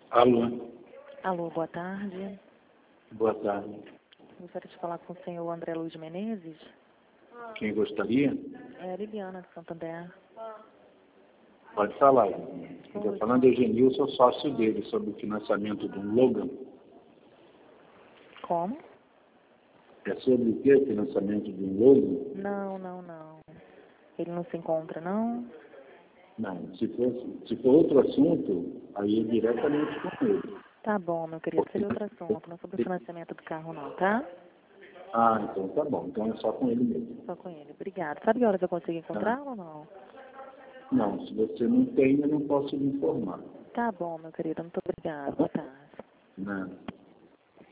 Alô, Alô, boa tarde. boa tarde. Gostaria de falar com o senhor André Luiz Menezes. Quem gostaria? É a Liliana de Santander. Pode falar. Estou falando de Eugenil, sou sócio dele, sobre o financiamento do Logan. Como? É sobre o que? Financiamento do Logan? Não. Ele não se encontra, não? Não, se for outro assunto, aí é diretamente com ele. Tá bom, meu querido. Seria outro assunto. Não é sobre o financiamento do carro, não, tá? Ah, então tá bom. Então é só com ele mesmo. Só com ele. Obrigada. Sabe que horas eu consigo encontrá-lo ou não? Não, se você não tem, eu não posso lhe informar. Tá bom, meu querido. Muito obrigada. Boa tarde. Não.